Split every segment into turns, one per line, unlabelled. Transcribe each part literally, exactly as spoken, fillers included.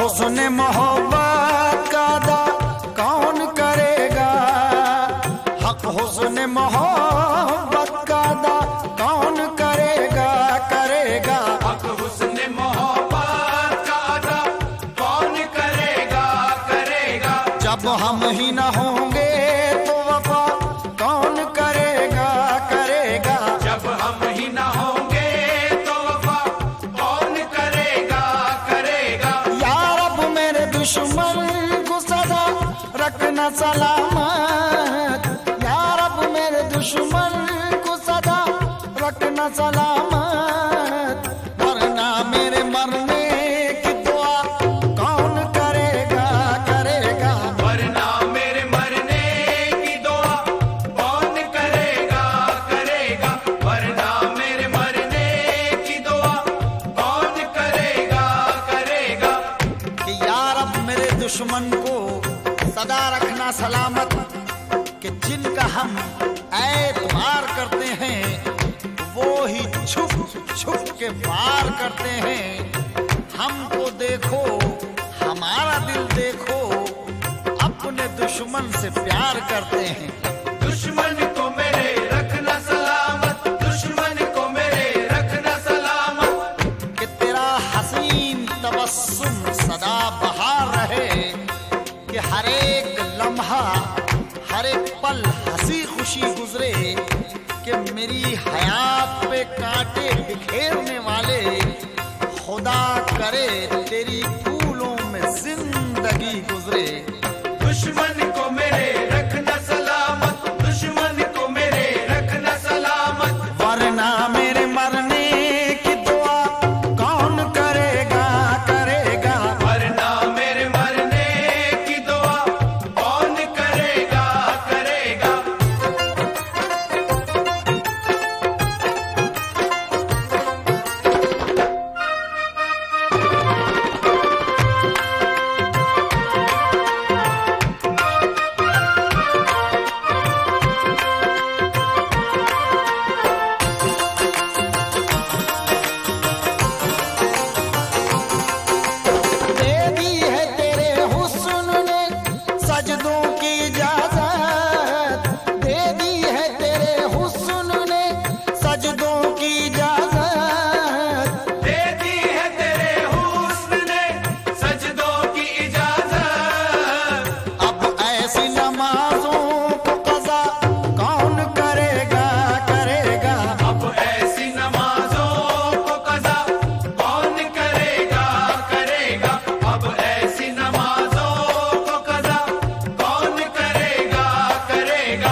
हुस्न मोहब्बत का अदा कौन करेगा, हक हुस्न मोहब्बत का अदा कौन करेगा, करेगा
हक हुस्न मोहब्बत का अदा कौन करेगा, करेगा
जब हम ही न होंगे तो वफा कौन करेगा, करेगा
जब हम ही ना होंगे तो वफा कौन करेगा, करेगा
या रब मेरे दुश्मन को सदा रखना सलामत, या रब मेरे दुश्मन को सदा रखना सलामत, वरना मेरे मरने की दुआ कौन करेगा, करेगा
वरना मेरे मरने की दुआ कौन करेगा, करेगा वरना मेरे मरने की दुआ कौन करेगा, करेगा
कि या रब मेरे दुश्मन को सदा रखना सलामत, कि जिनका हम ऐतबार करते हैं वो ही छुप छुप के वार करते हैं। हमको देखो हमारा दिल देखो, अपने दुश्मन से प्यार करते हैं।
दुश्मन को मेरे रखना सलामत, दुश्मन को मेरे रखना सलामत
कि तेरा हसीन तबस्सुम सदा बहार रहे, कि हर एक लम्हा हर एक पल हंसी खुशी गुजरे, कि मेरी हयात पे कांटे बिखेरने वाले खुदा करे तेरी फूलों में जिंदगी गुजरे।
दुश्मन को मेरे रखना सलामत, दुश्मन को मेरे रखना सलामत
वरना मेरे मरने की दुआ कौन करेगा, करेगा
वरना मेरे मरने की दुआ कौन करेगा, करेगा
दे दी है तेरे हुस्न ने सजदों की इजाजत, दे दी है तेरे हुस्न ने सजदों की इजाजत,
दे दी है तेरे हुस्न ने सजदों की इजाजत
अब ऐसी नमाजों को कज़ा कौन करेगा, करेगा
अब ऐसी नमाजों को कज़ा कौन करेगा, करेगा अब ऐसी नमाजों को कज़ा कौन करेगा, करेगा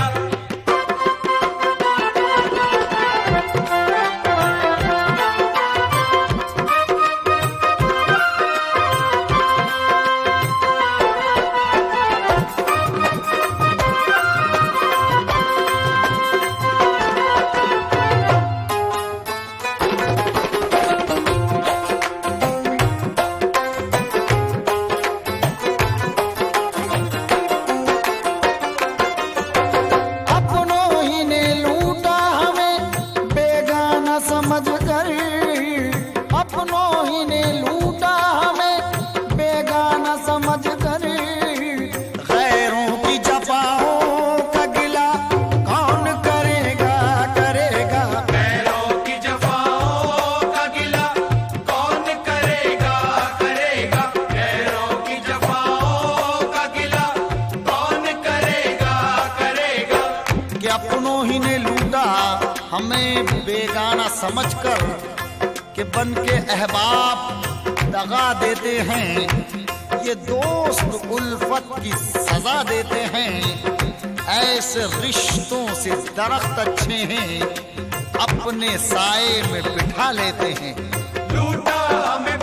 अपनों ही ने लूटा हमें बेगाना समझ कर, अपनों ही ने लूटा हमें बेगाना समझ कर, गैरों की जफाओं का गिला कौन करेगा, करेगा
गैरों की जफाओं का गिला कौन करेगा, करेगा गैरों की जफाओं का गिला कौन करेगा, करेगा
कि अपनों ही ने लूटा हमें बेगाना समझकर, कि बन के अहबाब दगा देते हैं, ये दोस्त उल्फत की सजा देते हैं। ऐसे रिश्तों से दरख्त अच्छे हैं, अपने साए में बिठा लेते हैं।
लूटा हमें